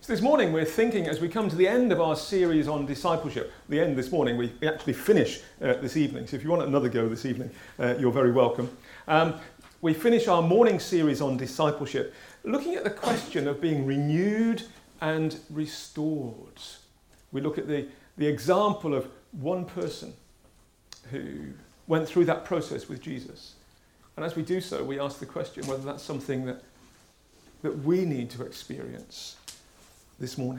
So this morning we're thinking, as we come to the end of our series on discipleship, the end this morning, we actually finish this evening. So if you want another go this evening, you're very welcome. We finish our morning series on discipleship, looking at the question of being renewed and restored. We look at the example of one person who went through that process with Jesus. And as we do so, we ask the question whether that's something that we need to experience this morning.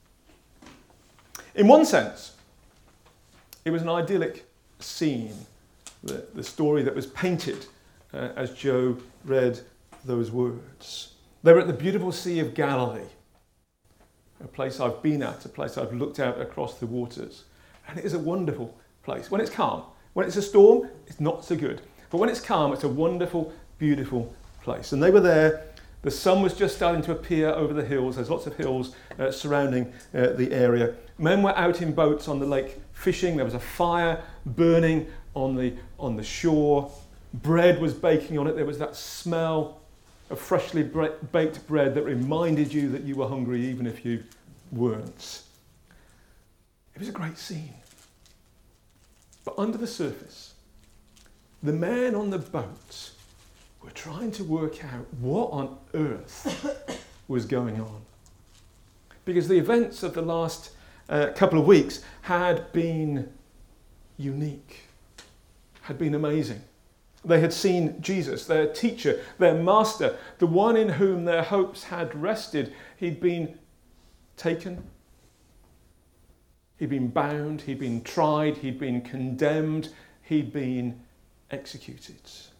In one sense, it was an idyllic scene, the story that was painted as Joe read those words. They were at the beautiful Sea of Galilee, a place I've been at, a place I've looked out across the waters. And it is a wonderful place. When it's calm, when it's a storm, it's not so good. But when it's calm, it's a wonderful, beautiful place. And they were there. The sun was just starting to appear over the hills. There's lots of hills surrounding the area. Men were out in boats on the lake fishing. There was a fire burning on the shore. Bread was baking on it. There was that smell of freshly baked bread that reminded you that you were hungry even if you weren't. It was a great scene. But under the surface, the men on the boat were trying to work out what on earth was going on. Because the events of the last couple of weeks had been unique, had been amazing. They had seen Jesus, their teacher, their master, the one in whom their hopes had rested. He'd been taken, he'd been bound, he'd been tried, he'd been condemned, he'd been executed.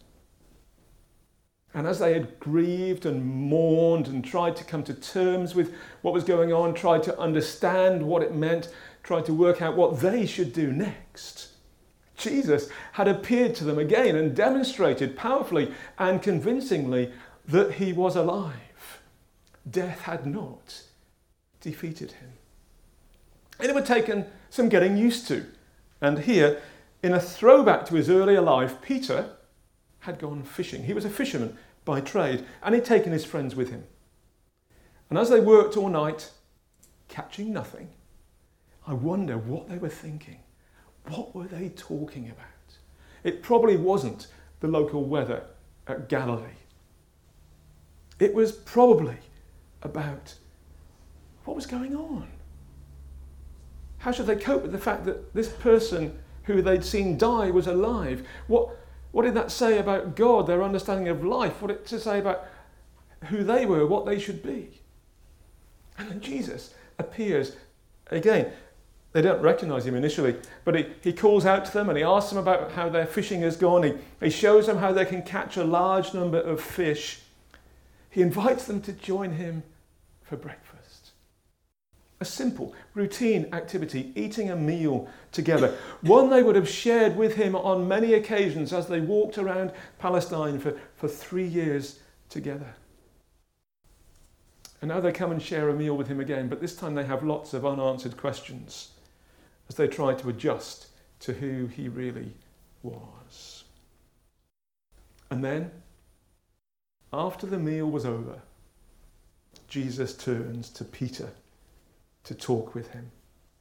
And as they had grieved and mourned and tried to come to terms with what was going on, tried to understand what it meant, tried to work out what they should do next, Jesus had appeared to them again and demonstrated powerfully and convincingly that he was alive. Death had not defeated him. And it would have taken some getting used to. And here, in a throwback to his earlier life, Peter had gone fishing. He was a fisherman by trade, and he'd taken his friends with him. And as they worked all night, catching nothing, I wonder what they were thinking. What were they talking about? It probably wasn't the local weather at Galilee. It was probably about what was going on. How should they cope with the fact that this person who they'd seen die was alive? What did that say about God, their understanding of life? What did it say about who they were, what they should be? And then Jesus appears again. They don't recognise him initially, but he calls out to them and he asks them about how their fishing has gone. He shows them how they can catch a large number of fish. He invites them to join him for breakfast. A simple, routine activity, eating a meal together. One they would have shared with him on many occasions as they walked around Palestine for 3 years together. And now they come and share a meal with him again, but this time they have lots of unanswered questions as they try to adjust to who he really was. And then, after the meal was over, Jesus turns to Peter to talk with him.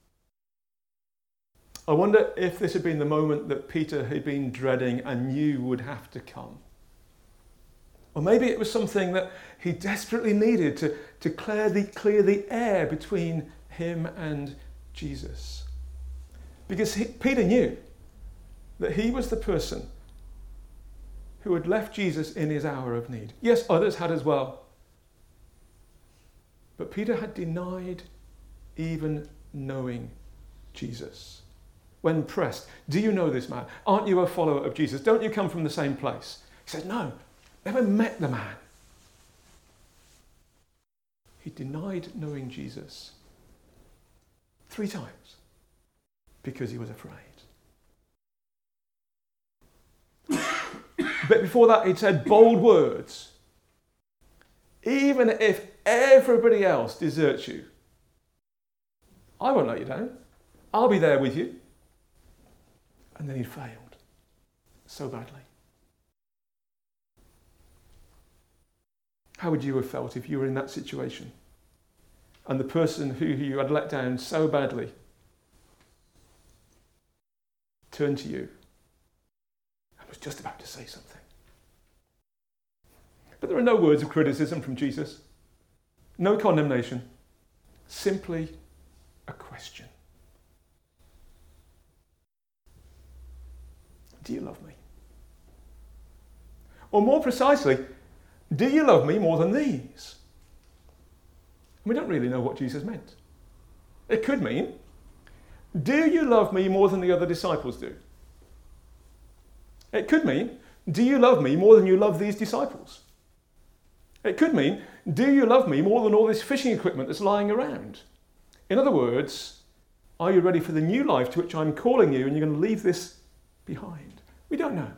I wonder if this had been the moment that Peter had been dreading and knew would have to come. Or maybe it was something that he desperately needed to clear the air between him and Jesus. Because Peter knew that he was the person who had left Jesus in his hour of need. Yes, others had as well. But Peter had denied even knowing Jesus. When pressed, do you know this man? Aren't you a follower of Jesus? Don't you come from the same place? He said, no, never met the man. He denied knowing Jesus 3 times because he was afraid. But before that, he'd said bold words. Even if everybody else deserts you, I won't let you down. I'll be there with you. And then he failed so badly. How would you have felt if you were in that situation? and the person who you had let down so badly turned to you and was just about to say something. But there are no words of criticism from Jesus, no condemnation, simply a question. Do you love me? Or more precisely, do you love me more than these? We don't really know what Jesus meant. It could mean, do you love me more than the other disciples do? It could mean, do you love me more than you love these disciples? It could mean, do you love me more than all this fishing equipment that's lying around? In other words, are you ready for the new life to which I'm calling you and you're going to leave this behind? We don't know.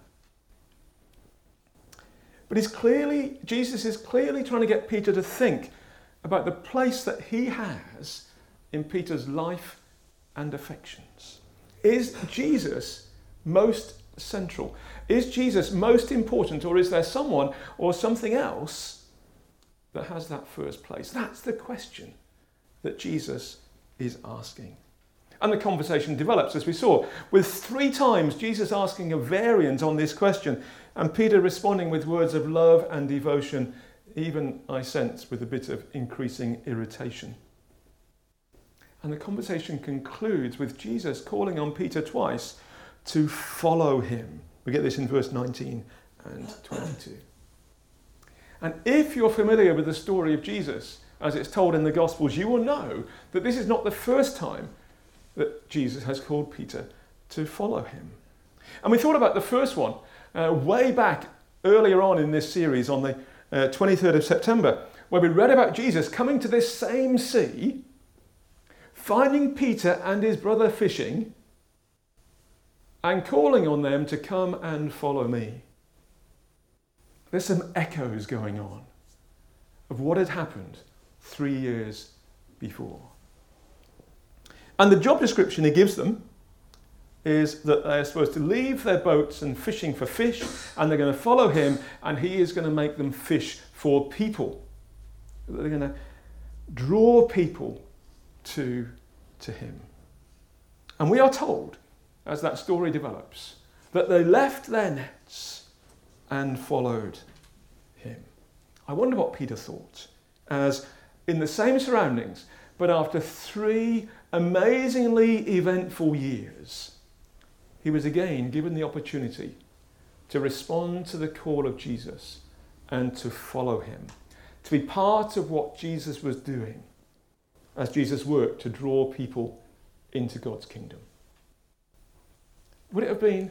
But Jesus is clearly trying to get Peter to think about the place that he has in Peter's life and affections. Is Jesus most central? Is Jesus most important, or is there someone or something else that has that first place? That's the question that Jesus is asking. And the conversation develops, as we saw, with 3 times Jesus asking a variant on this question, and Peter responding with words of love and devotion, even, I sense, with a bit of increasing irritation. And the conversation concludes with Jesus calling on Peter twice to follow him. We get this in verse 19 and 22. And if you're familiar with the story of Jesus, as it's told in the Gospels, you will know that this is not the first time that Jesus has called Peter to follow him. And we thought about the first one way back earlier on in this series on the 23rd of September, where we read about Jesus coming to this same sea, finding Peter and his brother fishing, and calling on them to come and follow me. There's some echoes going on of what had happened 3 years before. And the job description he gives them is that they're supposed to leave their boats and fishing for fish, and they're going to follow him, and he is going to make them fish for people. They're going to draw people to him. And we are told, as that story develops, that they left their nets and followed him. I wonder what Peter thought, as in the same surroundings, but after 3 amazingly eventful years, he was again given the opportunity to respond to the call of Jesus and to follow him, to be part of what Jesus was doing as Jesus worked to draw people into God's kingdom. Would it have been,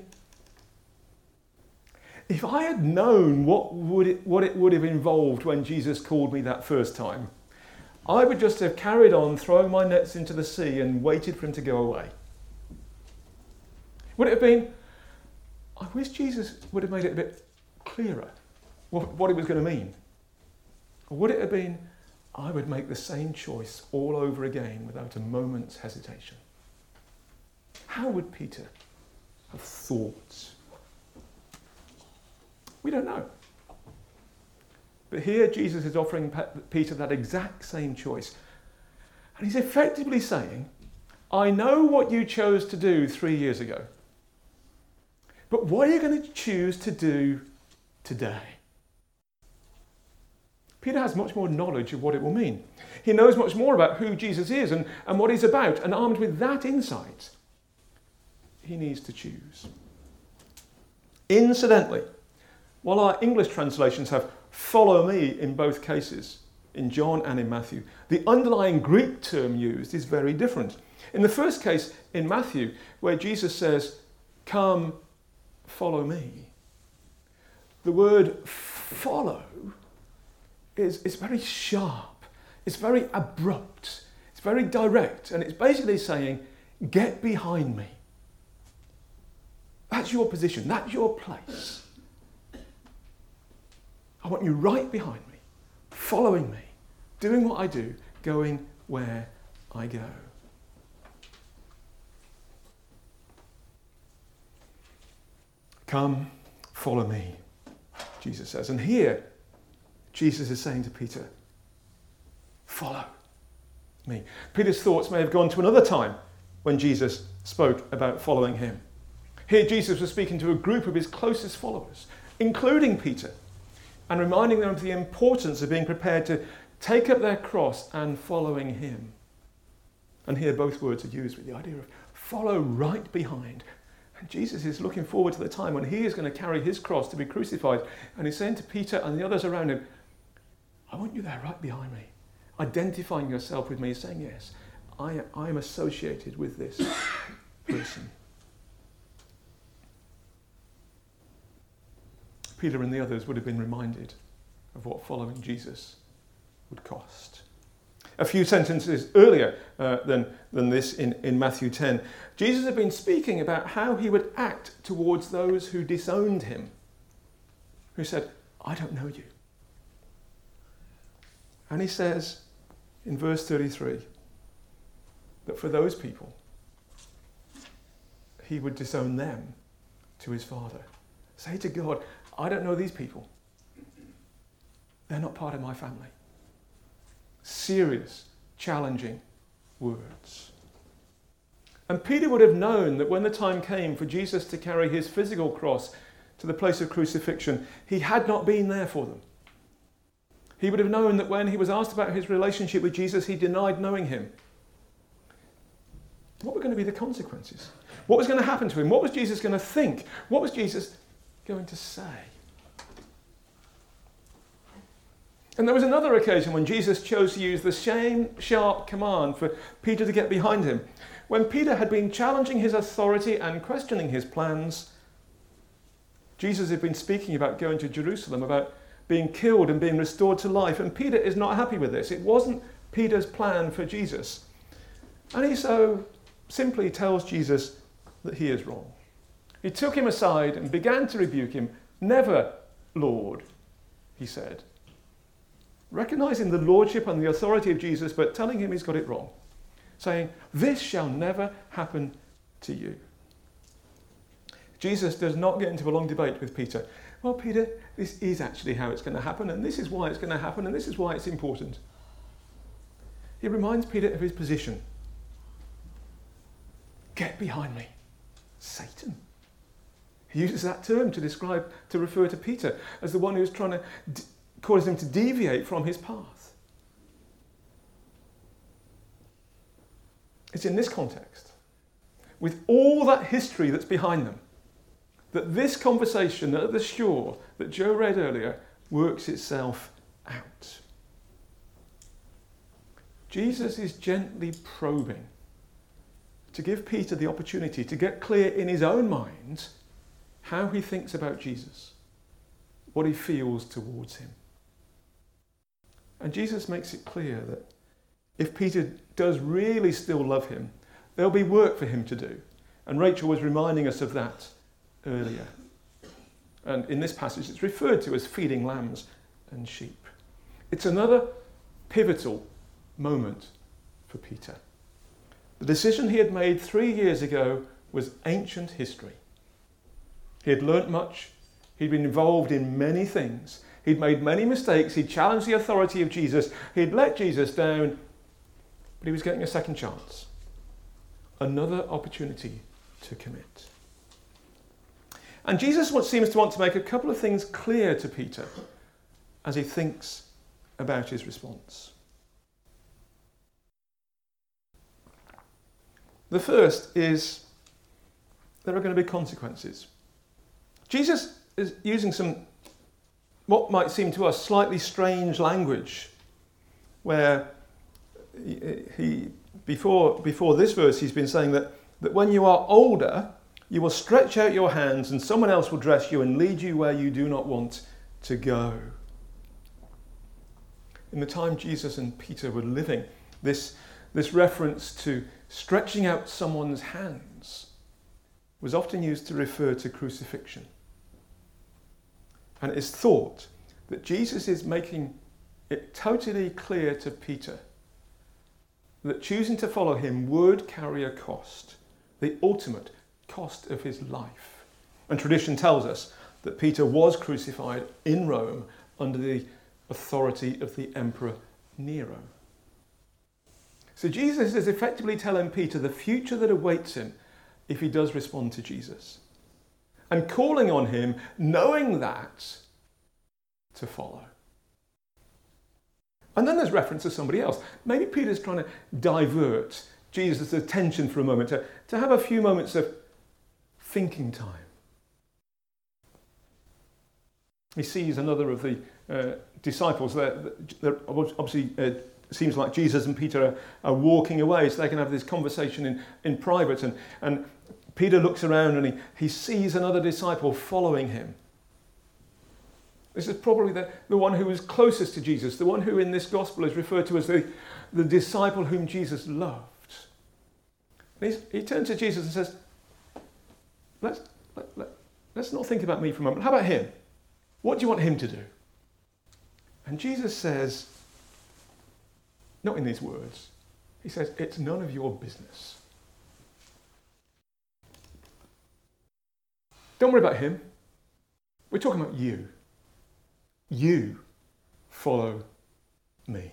if I had known what it would have involved when Jesus called me that first time, I would just have carried on throwing my nets into the sea and waited for him to go away. Would it have been, I wish Jesus would have made it a bit clearer what it was going to mean? Or would it have been, I would make the same choice all over again without a moment's hesitation? How would Peter have thought? We don't know. But here Jesus is offering Peter that exact same choice. And he's effectively saying, I know what you chose to do 3 years ago. But what are you going to choose to do today? Peter has much more knowledge of what it will mean. He knows much more about who Jesus is and what he's about. And armed with that insight, he needs to choose. Incidentally, while our English translations have follow me in both cases, in John and in Matthew, the underlying Greek term used is very different. In the first case, in Matthew, where Jesus says, come, follow me, the word follow is very sharp, it's very abrupt, it's very direct, and it's basically saying, get behind me. That's your position, that's your place. I want you right behind me, following me, doing what I do, going where I go. Come, follow me, Jesus says. And here, Jesus is saying to Peter, follow. me. Peter's thoughts may have gone to another time when Jesus spoke about following him. Here Jesus was speaking to a group of his closest followers, including Peter, and reminding them of the importance of being prepared to take up their cross and following him. And here both words are used with the idea of follow right behind. And Jesus is looking forward to the time when he is going to carry his cross to be crucified. And he's saying to Peter and the others around him, I want you there right behind me, identifying yourself with me, saying, yes, I am associated with this person. Peter and the others would have been reminded of what following Jesus would cost. A few sentences earlier than this in Matthew 10, Jesus had been speaking about how he would act towards those who disowned him, who said, I don't know you. And he says in verse 33 that for those people, he would disown them to his Father. Say to God, I don't know these people. They're not part of my family. Serious, challenging words. And Peter would have known that when the time came for Jesus to carry his physical cross to the place of crucifixion, he had not been there for them. He would have known that when he was asked about his relationship with Jesus, he denied knowing him. What were going to be the consequences? What was going to happen to him? What was Jesus going to think? What was Jesus going to say? And there was another occasion when Jesus chose to use the same sharp command for Peter to get behind him. When Peter had been challenging his authority and questioning his plans, Jesus had been speaking about going to Jerusalem, about being killed and being restored to life. And Peter is not happy with this. It wasn't Peter's plan for Jesus. And he so simply tells Jesus that he is wrong. He took him aside and began to rebuke him. Never, Lord, he said. Recognizing the lordship and the authority of Jesus, but telling him he's got it wrong. Saying, this shall never happen to you. Jesus does not get into a long debate with Peter. Well, Peter, this is actually how it's going to happen, and this is why it's going to happen, and this is why it's important. He reminds Peter of his position. Get behind me, Satan. He uses that term to refer to Peter as the one who's trying to cause him to deviate from his path. It's in this context, with all that history that's behind them, that this conversation at the shore that Joe read earlier works itself out. Jesus is gently probing to give Peter the opportunity to get clear in his own mind how he thinks about Jesus, what he feels towards him. And Jesus makes it clear that if Peter does really still love him, there'll be work for him to do. And Rachel was reminding us of that earlier. And in this passage, it's referred to as feeding lambs and sheep. It's another pivotal moment for Peter. The decision he had made 3 years ago was ancient history. He had learnt much. He'd been involved in many things. He'd made many mistakes. He'd challenged the authority of Jesus. He'd let Jesus down. But he was getting a second chance. Another opportunity to commit. And Jesus seems to want to make a couple of things clear to Peter as he thinks about his response. The first is there are going to be consequences. Jesus is using some, what might seem to us, slightly strange language, where before this verse he's been saying that when you are older, you will stretch out your hands and someone else will dress you and lead you where you do not want to go. In the time Jesus and Peter were living, this reference to stretching out someone's hands was often used to refer to crucifixion. And it is thought that Jesus is making it totally clear to Peter that choosing to follow him would carry a cost, the ultimate cost of his life. And tradition tells us that Peter was crucified in Rome under the authority of the Emperor Nero. So Jesus is effectively telling Peter the future that awaits him if he does respond to Jesus. And calling on him, knowing that, to follow. And then there's reference to somebody else. Maybe Peter's trying to divert Jesus' attention for a moment, to have a few moments of thinking time. He sees another of the disciples. They're obviously seems like Jesus and Peter are walking away so they can have this conversation in private. And Peter looks around and he sees another disciple following him. This is probably the one who was closest to Jesus, the one who in this gospel is referred to as the disciple whom Jesus loved. And he turns to Jesus and says, let's not think about me for a moment. How about him? What do you want him to do? And Jesus says, not in these words, he says, it's none of your business. Don't worry about him. We're talking about you. You follow me.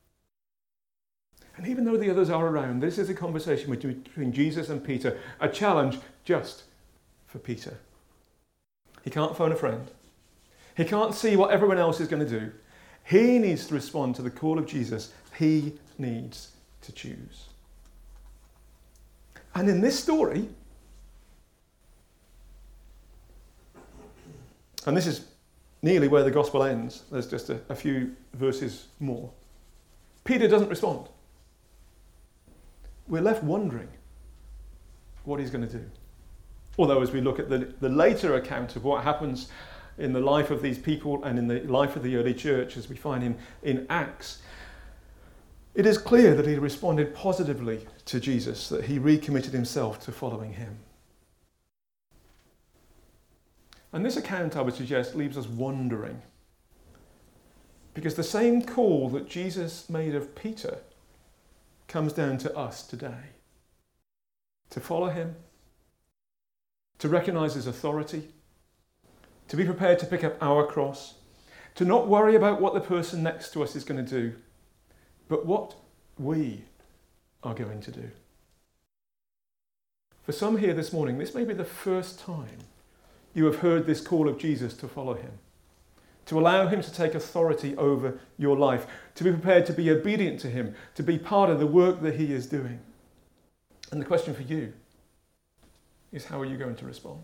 And even though the others are around, this is a conversation between Jesus and Peter, a challenge just for Peter. He can't phone a friend. He can't see what everyone else is going to do. He needs to respond to the call of Jesus. He needs to choose. And in this story, and this is nearly where the gospel ends, there's just a few verses more, Peter doesn't respond. We're left wondering what he's going to do. Although as we look at the later account of what happens in the life of these people and in the life of the early church, as we find in Acts, it is clear that he responded positively to Jesus, that he recommitted himself to following him. And this account, I would suggest, leaves us wondering. Because the same call that Jesus made of Peter comes down to us today. To follow him, to recognize his authority, to be prepared to pick up our cross, to not worry about what the person next to us is going to do, but what we are going to do. For some here this morning, this may be the first time you have heard this call of Jesus to follow him, to allow him to take authority over your life, to be prepared to be obedient to him, to be part of the work that he is doing. And the question for you is, how are you going to respond?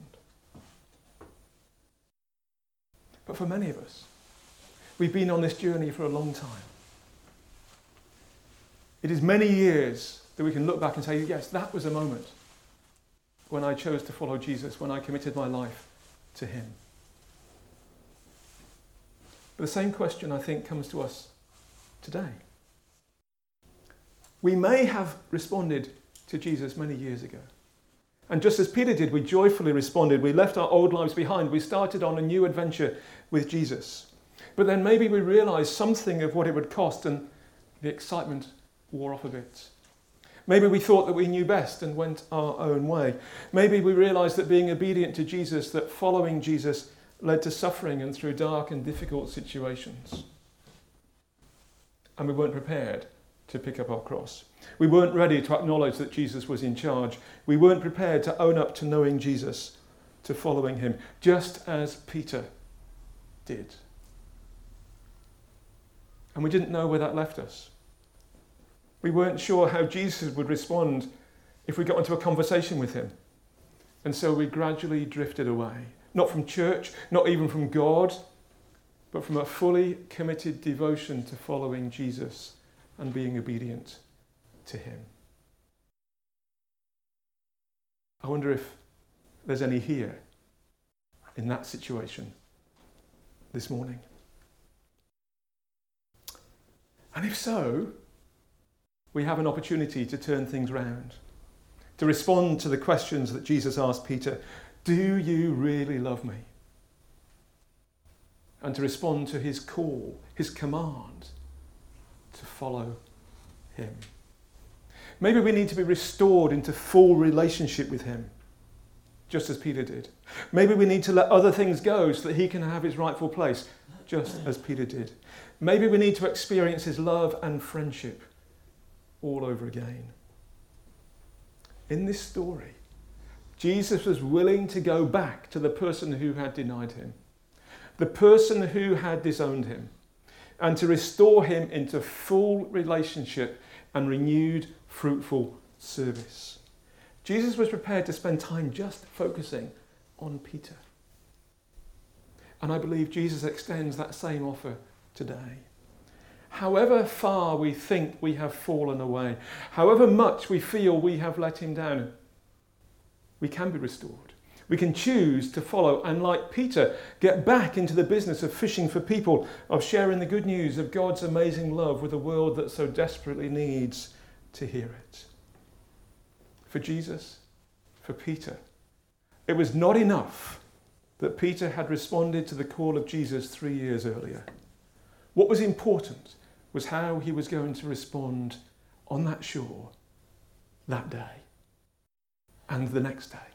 But for many of us, we've been on this journey for a long time. It is many years that we can look back and say, yes, that was a moment when I chose to follow Jesus, when I committed my life to him. But the same question, I think, comes to us today. We may have responded to Jesus many years ago. And just as Peter did, we joyfully responded. We left our old lives behind. We started on a new adventure with Jesus. But then maybe we realized something of what it would cost and the excitement wore off a bit. Maybe we thought that we knew best and went our own way. Maybe we realized that being obedient to Jesus, that following Jesus led to suffering and through dark and difficult situations. And we weren't prepared to pick up our cross. We weren't ready to acknowledge that Jesus was in charge. We weren't prepared to own up to knowing Jesus, to following him, just as Peter did. And we didn't know where that left us. We weren't sure how Jesus would respond if we got into a conversation with him. And so we gradually drifted away. Not from church, not even from God, but from a fully committed devotion to following Jesus and being obedient to him. I wonder if there's any here in that situation this morning. And if so, we have an opportunity to turn things round, to respond to the questions that Jesus asked Peter. Do you really love me? And to respond to his call, his command to follow him. Maybe we need to be restored into full relationship with him, just as Peter did. Maybe we need to let other things go so that he can have his rightful place, just as Peter did. Maybe we need to experience his love and friendship all over again. In this story, Jesus was willing to go back to the person who had denied him, the person who had disowned him, and to restore him into full relationship and renewed, fruitful service. Jesus was prepared to spend time just focusing on Peter. And I believe Jesus extends that same offer today. However far we think we have fallen away, however much we feel we have let him down, we can be restored. We can choose to follow and, like Peter, get back into the business of fishing for people, of sharing the good news of God's amazing love with a world that so desperately needs to hear it. For Jesus, for Peter, it was not enough that Peter had responded to the call of Jesus 3 years earlier. What was important was how he was going to respond on that shore that day and the next day.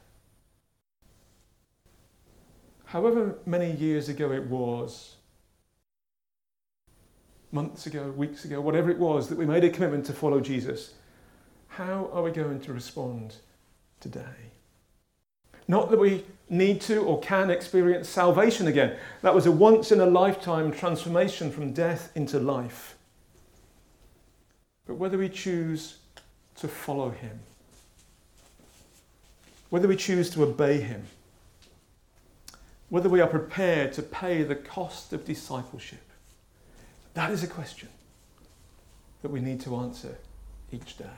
However many years ago it was, months ago, weeks ago, whatever it was that we made a commitment to follow Jesus, how are we going to respond today? Not that we need to or can experience salvation again. That was a once-in-a-lifetime transformation from death into life. But whether we choose to follow him, whether we choose to obey him, whether we are prepared to pay the cost of discipleship, that is a question that we need to answer each day.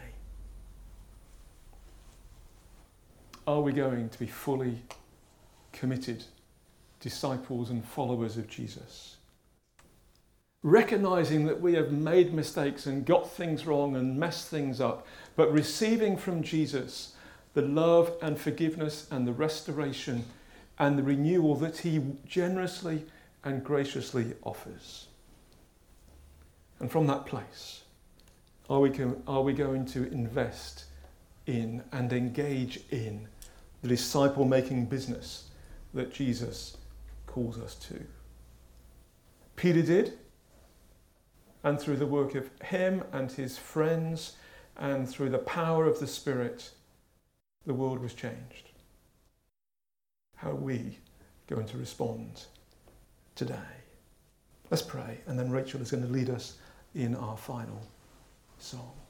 Are we going to be fully committed disciples and followers of Jesus? Recognizing that we have made mistakes and got things wrong and messed things up, but receiving from Jesus the love and forgiveness and the restoration and the renewal that he generously and graciously offers. And from that place, are we going to invest in and engage in the disciple-making business that Jesus calls us to? Peter did, and through the work of him and his friends and through the power of the Spirit, the world was changed. How are we going to respond today? Let's pray, and then Rachel is going to lead us in our final song.